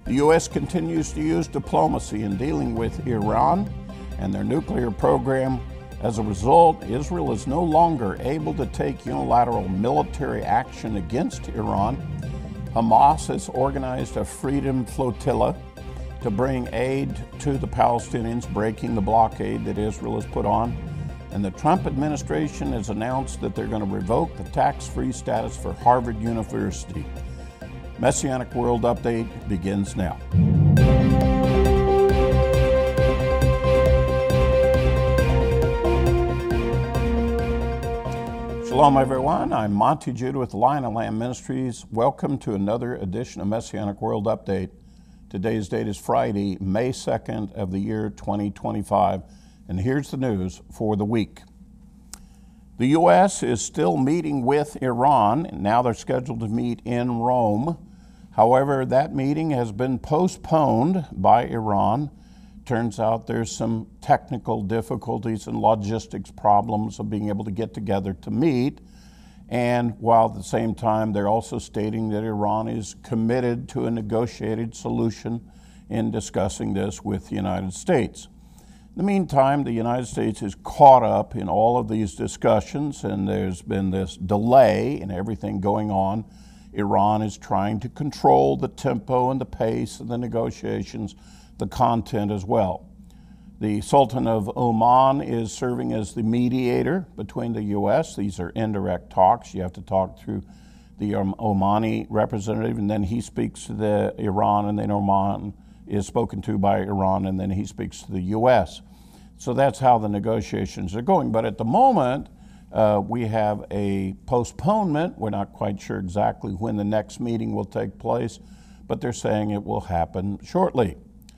The U.S. continues to use diplomacy in dealing with Iran and their nuclear program. As a result, Israel is no longer able to take unilateral military action against Iran. Hamas has organized a freedom flotilla to bring aid to the Palestinians, breaking the blockade that Israel has put on. And the Trump administration has announced that they're going to revoke the tax-free status for Harvard University. Messianic World Update begins now. Shalom, everyone. I'm Monty Judah with Lion and Lamb Ministries. Welcome to another edition of Messianic World Update. Today's date is Friday, May 2nd of the year 2025. And here's the news for the week. The U.S. is still meeting with Iran. Now they're scheduled to meet in Rome. However, that meeting has been postponed by Iran. Turns out there's some technical difficulties and logistics problems of being able to get together to meet. And while at the same time, they're also stating that Iran is committed to a negotiated solution in discussing this with the United States. In the meantime, the United States is caught up in all of these discussions, and there's been this delay in everything going on. Iran is trying to control the tempo and the pace of the negotiations, the content as well. The Sultan of Oman is serving as the mediator between the U.S. These are indirect talks. You have to talk through the Omani representative, and then he speaks to the Iran, and then Oman is spoken to by Iran, and then he speaks to the U.S. So that's how the negotiations are going. But at the moment, we have a postponement. We're not quite sure exactly when the next meeting will take place, but they're saying it will happen shortly.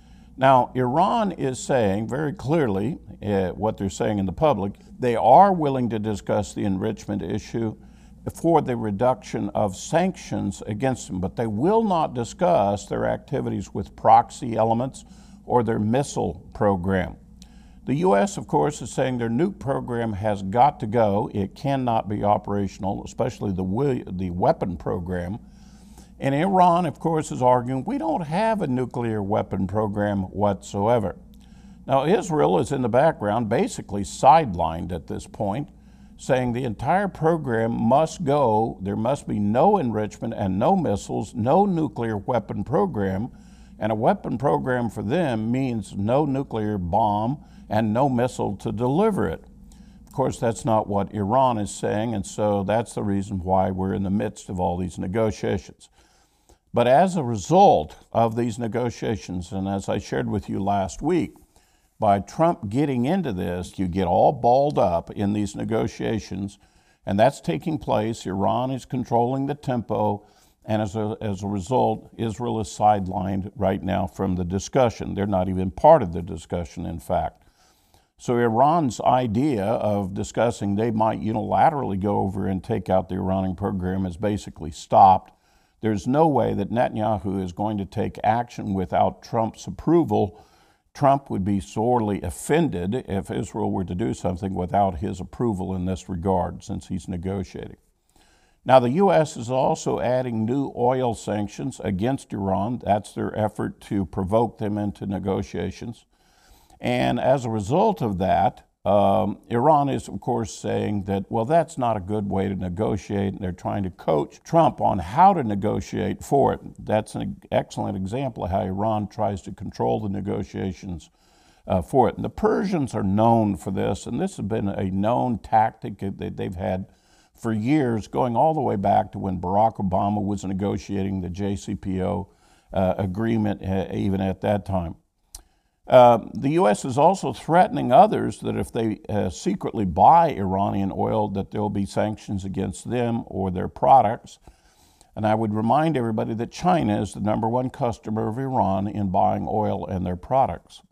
Now, Iran is saying very clearly what they're saying in the public. They are willing to discuss the enrichment issue for the reduction of sanctions against them, but they will not discuss their activities with proxy elements or their missile program. The U.S., of course, is saying their nuke program has got to go. It cannot be operational, especially the weapon program. And Iran, of course, is arguing we don't have a nuclear weapon program whatsoever. Now, Israel is in the background, basically sidelined at this point, saying the entire program must go. There must be no enrichment and no missiles, no nuclear weapon program. And a weapon program for them means no nuclear bomb and no missile to deliver it. Of course, that's not what Iran is saying, and so that's the reason why we're in the midst of all these negotiations. But as a result of these negotiations, and as I shared with you last week, by Trump getting into this, you get all balled up in these negotiations, and that's taking place. Iran is controlling the tempo, and as a result, Israel is sidelined right now from the discussion. They're not even part of the discussion, in fact. So Iran's idea of discussing they might unilaterally go over and take out the Iranian program is basically stopped. There's no way that Netanyahu is going to take action without Trump's approval. Trump would be sorely offended if Israel were to do something without his approval in this regard, since he's negotiating. Now, the U.S. is also adding new oil sanctions against Iran. That's their effort to provoke them into negotiations. And as a result of that, Iran is, of course, saying that, well, that's not a good way to negotiate, and they're trying to coach Trump on how to negotiate for it. That's an excellent example of how Iran tries to control the negotiations for it. And the Persians are known for this, and this has been a known tactic that they've had for years, going all the way back to when Barack Obama was negotiating the JCPO agreement, even at that time. The U.S. is also threatening others that if they secretly buy Iranian oil, that there will be sanctions against them or their products. And I would remind everybody that China is the number one customer of Iran in buying oil and their products.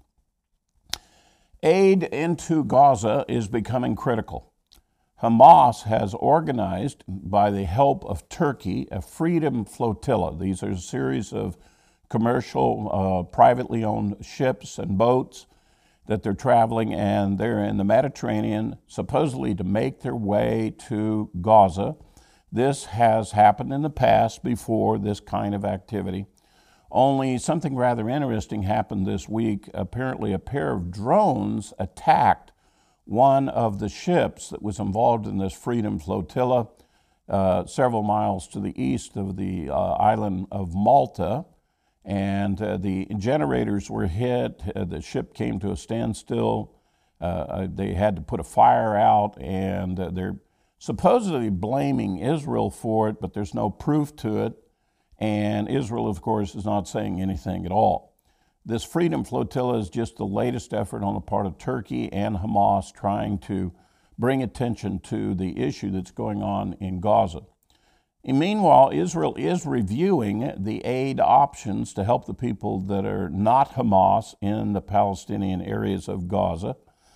Aid into Gaza is becoming critical. Hamas has organized, by the help of Turkey, a freedom flotilla. These are a series of commercial, privately owned ships and boats that they're traveling, and they're in the Mediterranean, supposedly to make their way to Gaza. This has happened in the past before, this kind of activity. Only something rather interesting happened this week. Apparently, a pair of drones attacked one of the ships that was involved in this Freedom Flotilla several miles to the east of the island of Malta. And the generators were hit. The ship came to a standstill. They had to put a fire out, and they're supposedly blaming Israel for it, but there's no proof to it. And Israel, of course, is not saying anything at all. This Freedom Flotilla is just the latest effort on the part of Turkey and Hamas trying to bring attention to the issue that's going on in Gaza. And meanwhile, Israel is reviewing the aid options to help the people that are not Hamas in the Palestinian areas of Gaza.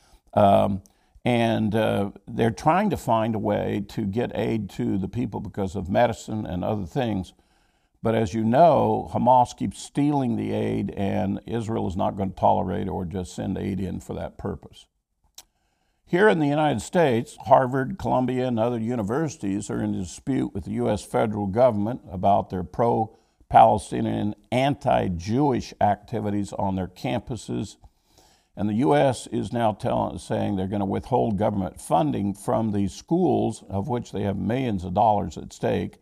They're trying to find a way to get aid to the people because of medicine and other things. But as you know, Hamas keeps stealing the aid, and Israel is not going to tolerate or just send aid in for that purpose. Here in the United States, Harvard, Columbia, and other universities are in dispute with the U.S. federal government about their pro-Palestinian, anti-Jewish activities on their campuses. And the U.S. is now saying they're going to withhold government funding from these schools, of which they have millions of dollars at stake,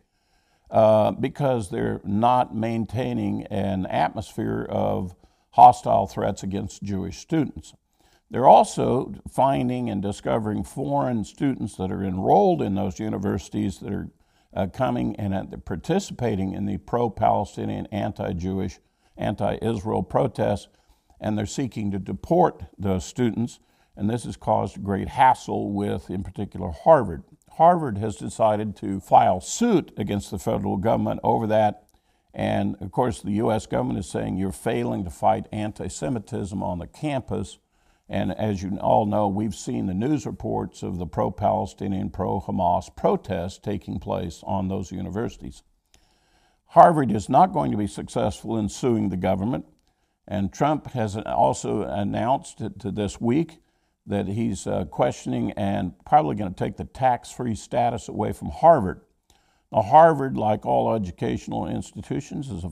because they're not maintaining an atmosphere of hostile threats against Jewish students. They're also finding and discovering foreign students that are enrolled in those universities that are coming and participating in the pro-Palestinian, anti-Jewish, anti-Israel protests, and they're seeking to deport those students, and this has caused great hassle with, in particular, Harvard. Harvard has decided to file suit against the federal government over that. And of course, the U.S. government is saying you're failing to fight anti-Semitism on the campus. And as you all know, we've seen the news reports of the pro-Palestinian, pro-Hamas protests taking place on those universities. Harvard is not going to be successful in suing the government. And Trump has also announced this week that he's questioning and probably going to take the tax-free status away from Harvard. Now, Harvard, like all educational institutions, is a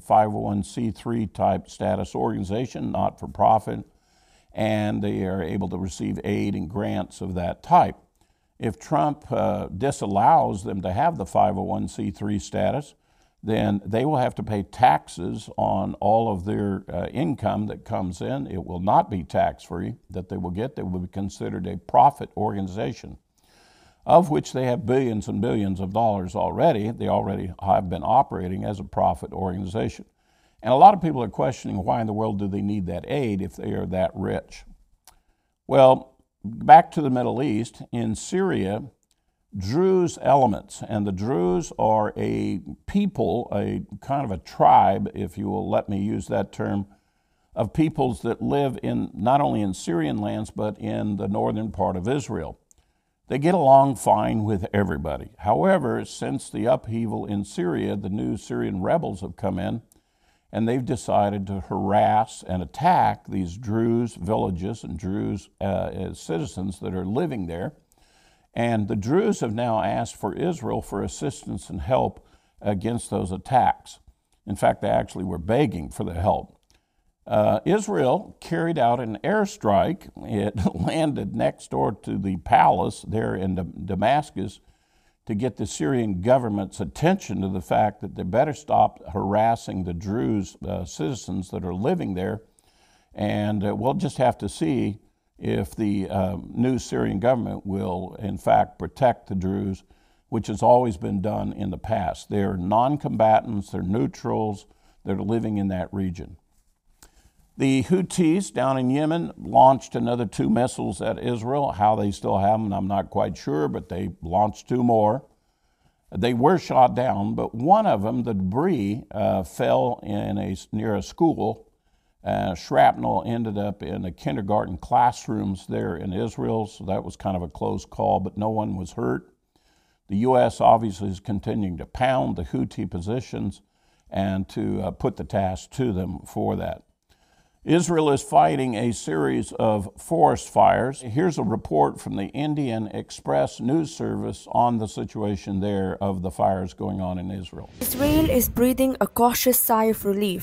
501c3 type status organization, not for profit, and they are able to receive aid and grants of that type. If Trump disallows them to have the 501c3 status, then they will have to pay taxes on all of their income that comes in. It will not be tax-free that they will get. They will be considered a profit organization, of which they have billions and billions of dollars already. They already have been operating as a profit organization. And a lot of people are questioning why in the world do they need that aid if they are that rich? Well, back to the Middle East, in Syria, Druze elements, and the Druze are a people, a kind of a tribe, if you will let me use that term, of peoples that live in not only in Syrian lands, but in the northern part of Israel. They get along fine with everybody. However, since the upheaval in Syria, the new Syrian rebels have come in, and they've decided to harass and attack these Druze villages and Druze citizens that are living there. And the Druze have now asked for Israel for assistance and help against those attacks. In fact, they actually were begging for the help. Israel carried out an airstrike. It landed next door to the palace there in Damascus to get the Syrian government's attention to the fact that they better stop harassing the Druze citizens that are living there. And we'll just have to see if the new Syrian government will, in fact, protect the Druze, which has always been done in the past. They're non-combatants, they're neutrals, that are living in that region. The Houthis down in Yemen launched another 2 missiles at Israel. How they still have them, I'm not quite sure, but they launched 2 more. They were shot down, but one of them, the debris, fell near a school. Shrapnel ended up in the kindergarten classrooms there in Israel, so that was kind of a close call, but no one was hurt. The U.S. obviously is continuing to pound the Houthi positions and to put the task to them for that. Israel is fighting a series of forest fires. Here's a report from the Indian Express news service on the situation there of the fires going on in Israel. Israel is breathing a cautious sigh of relief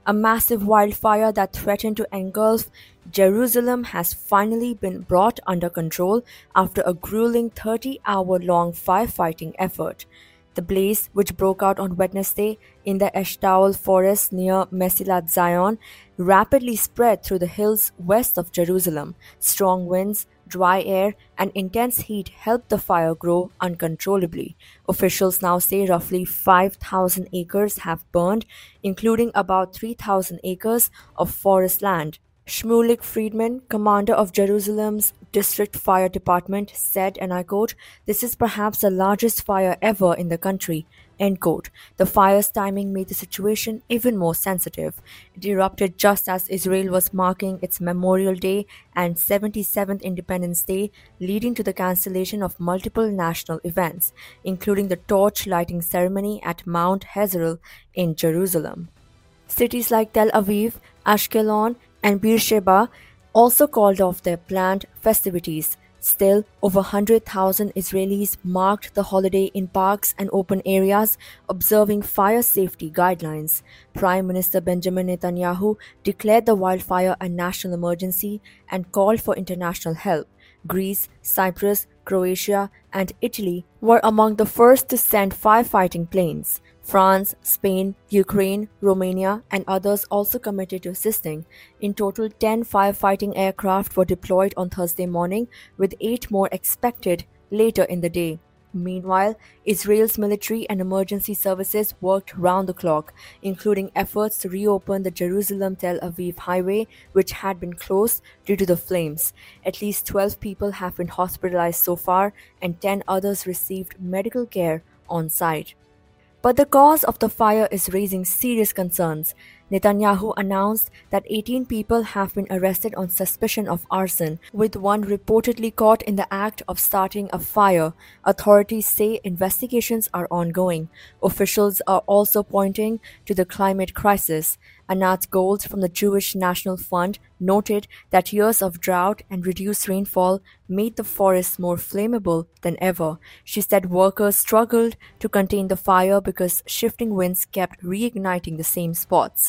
A massive wildfire that threatened to engulf Jerusalem has finally been brought under control after a grueling 30-hour-long firefighting effort. The blaze, which broke out on Wednesday in the Eshtaol forest near Mesilat Zion, rapidly spread through the hills west of Jerusalem. Strong winds, dry air, and intense heat helped the fire grow uncontrollably. Officials now say roughly 5,000 acres have burned, including about 3,000 acres of forest land. Shmulik Friedman, commander of Jerusalem's District Fire Department, said, and I quote, "This is perhaps the largest fire ever in the country." End quote. The fire's timing made the situation even more sensitive. It erupted just as Israel was marking its Memorial Day and 77th Independence Day, leading to the cancellation of multiple national events, including the torch lighting ceremony at Mount Hazael in Jerusalem. Cities like Tel Aviv, Ashkelon, and Beersheba also called off their planned festivities. Still, over 100,000 Israelis marked the holiday in parks and open areas, observing fire safety guidelines. Prime Minister Benjamin Netanyahu declared the wildfire a national emergency and called for international help. Greece, Cyprus, Croatia, and Italy were among the first to send firefighting planes. France, Spain, Ukraine, Romania, and others also committed to assisting. In total, 10 firefighting aircraft were deployed on Thursday morning, with 8 more expected later in the day. Meanwhile, Israel's military and emergency services worked round the clock, including efforts to reopen the Jerusalem-Tel Aviv highway, which had been closed due to the flames. At least 12 people have been hospitalized so far, and 10 others received medical care on site. But the cause of the fire is raising serious concerns. Netanyahu announced that 18 people have been arrested on suspicion of arson, with one reportedly caught in the act of starting a fire. Authorities say investigations are ongoing. Officials are also pointing to the climate crisis. Anat Gold from the Jewish National Fund noted that years of drought and reduced rainfall made the forests more flammable than ever. She said workers struggled to contain the fire because shifting winds kept reigniting the same spots.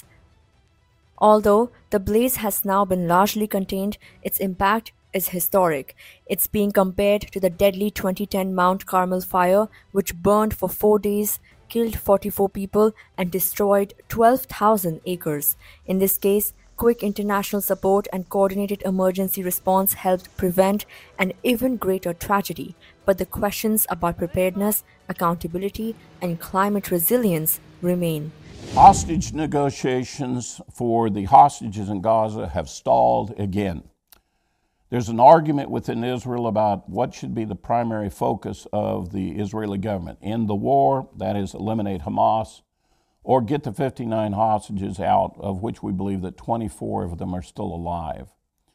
Although the blaze has now been largely contained, its impact is historic. It's being compared to the deadly 2010 Mount Carmel fire, which burned for 4 days, killed 44 people, and destroyed 12,000 acres. In this case, quick international support and coordinated emergency response helped prevent an even greater tragedy. But the questions about preparedness, accountability, and climate resilience remain. Hostage negotiations for the hostages in Gaza have stalled again. There's an argument within Israel about what should be the primary focus of the Israeli government. End the war, that is, eliminate Hamas, or get the 59 hostages out, of which we believe that 24 of them are still alive.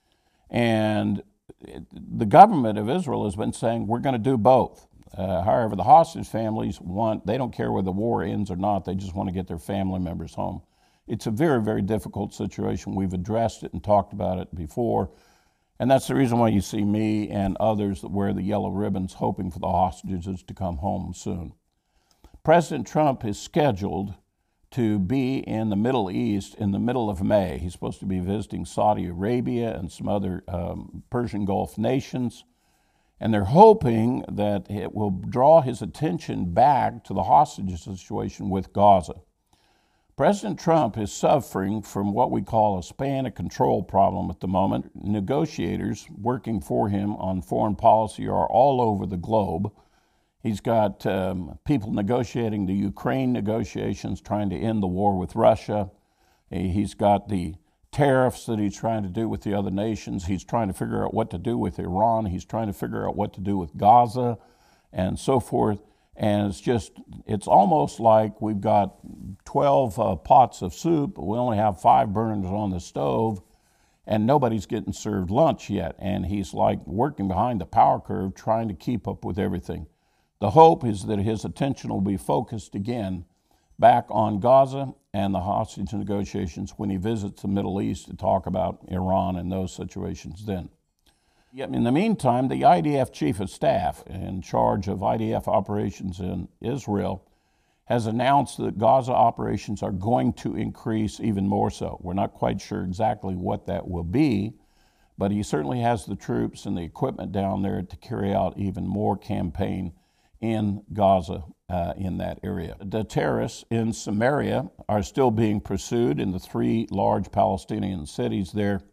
And the government of Israel has been saying, we're going to do both. However, the hostage families they don't care whether the war ends or not, they just want to get their family members home. It's a very, very difficult situation. We've addressed it and talked about it before, and that's the reason why you see me and others that wear the yellow ribbons hoping for the hostages to come home soon. President Trump is scheduled to be in the Middle East in the middle of May. He's supposed to be visiting Saudi Arabia and some other Persian Gulf nations. And they're hoping that it will draw his attention back to the hostage situation with Gaza. President Trump is suffering from what we call a span of control problem at the moment. Negotiators working for him on foreign policy are all over the globe. He's got people negotiating the Ukraine negotiations, trying to end the war with Russia. He's got the tariffs that he's trying to do with the other nations. He's trying to figure out what to do with Iran. He's trying to figure out what to do with Gaza and so forth. And it's almost like we've got 12 pots of soup, but we only have 5 burners on the stove, and nobody's getting served lunch yet. And he's like working behind the power curve, trying to keep up with everything. The hope is that his attention will be focused again back on Gaza and the hostage negotiations when he visits the Middle East to talk about Iran and those situations then. Yet in the meantime, the IDF Chief of Staff in charge of IDF operations in Israel has announced that Gaza operations are going to increase even more so. We're not quite sure exactly what that will be, but he certainly has the troops and the equipment down there to carry out even more campaign in Gaza in that area. The terrorists in Samaria are still being pursued in the 3 large Palestinian cities there.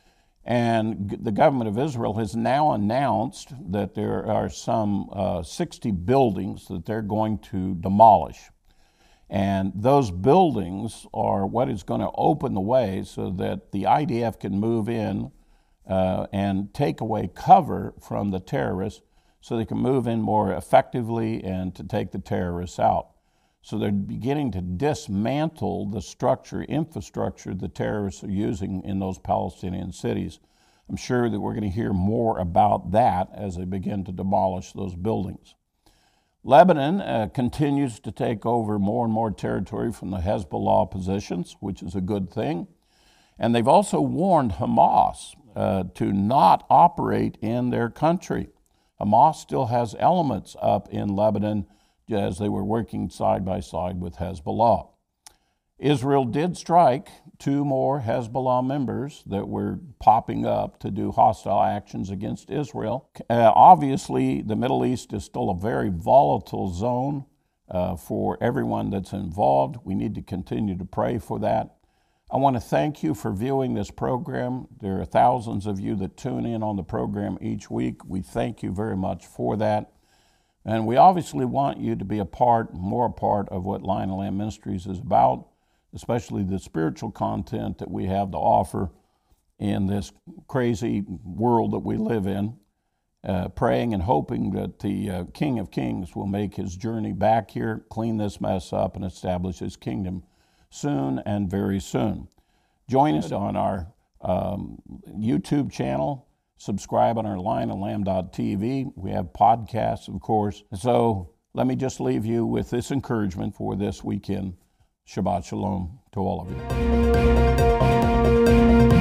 And the government of Israel has now announced that there are some 60 buildings that they're going to demolish. And those buildings are what is going to open the way so that the IDF can move in and take away cover from the terrorists so they can move in more effectively and to take the terrorists out. So they're beginning to dismantle the infrastructure the terrorists are using in those Palestinian cities. I'm sure that we're going to hear more about that as they begin to demolish those buildings. Lebanon continues to take over more and more territory from the Hezbollah positions, which is a good thing. And they've also warned Hamas to not operate in their country. Hamas still has elements up in Lebanon as they were working side by side with Hezbollah. Israel did strike 2 more Hezbollah members that were popping up to do hostile actions against Israel. Obviously, the Middle East is still a very volatile zone for everyone that's involved. We need to continue to pray for that. I want to thank you for viewing this program. There are thousands of you that tune in on the program each week. We thank you very much for that. And we obviously want you to be more a part of what Lion and Lamb Ministries is about, especially the spiritual content that we have to offer in this crazy world that we live in, praying and hoping that the King of Kings will make his journey back here, clean this mess up, and establish his kingdom soon and very soon. Join us on our YouTube channel. Subscribe on our lionandlamb.tv. We have podcasts, of course. So let me just leave you with this encouragement for this weekend. Shabbat Shalom to all of you.